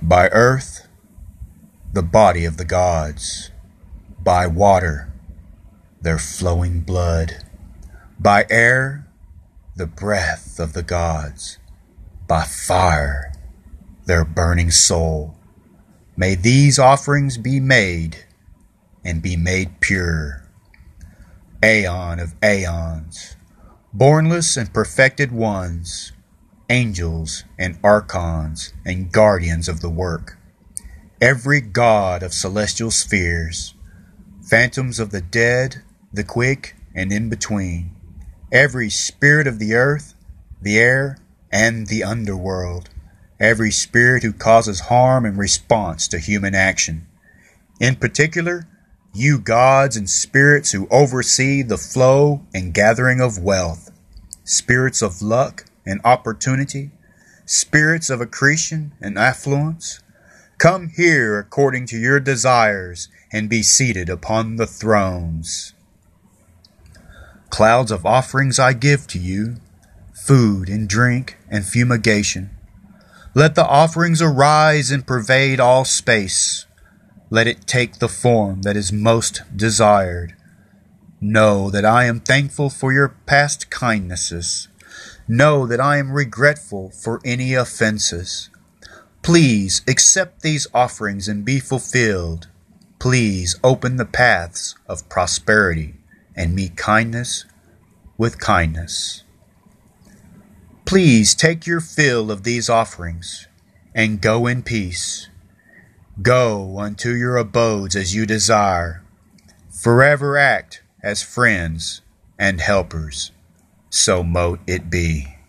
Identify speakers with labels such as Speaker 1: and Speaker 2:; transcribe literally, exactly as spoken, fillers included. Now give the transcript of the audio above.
Speaker 1: By earth, the body of the gods. By water, their flowing blood. By air, the breath of the gods. By fire, their burning soul. May these offerings be made, and be made pure. Aeon of aeons, bornless and perfected ones, angels and archons and guardians of the work, every god of celestial spheres, phantoms of the dead, the quick, and in between, every spirit of the earth, the air, and the underworld, every spirit who causes harm in response to human action. In particular, you gods and spirits who oversee the flow and gathering of wealth, spirits of luck and opportunity, spirits of accretion and affluence, come here according to your desires and be seated upon the thrones. Clouds of offerings I give to you, food and drink and fumigation. Let the offerings arise and pervade all space. Let it take the form that is most desired. Know that I am thankful for your past kindnesses. Know that I am regretful for any offenses. Please accept these offerings and be fulfilled. Please open the paths of prosperity and meet kindness with kindness. Please take your fill of these offerings and go in peace. Go unto your abodes as you desire. Forever act as friends and helpers. So mote it be.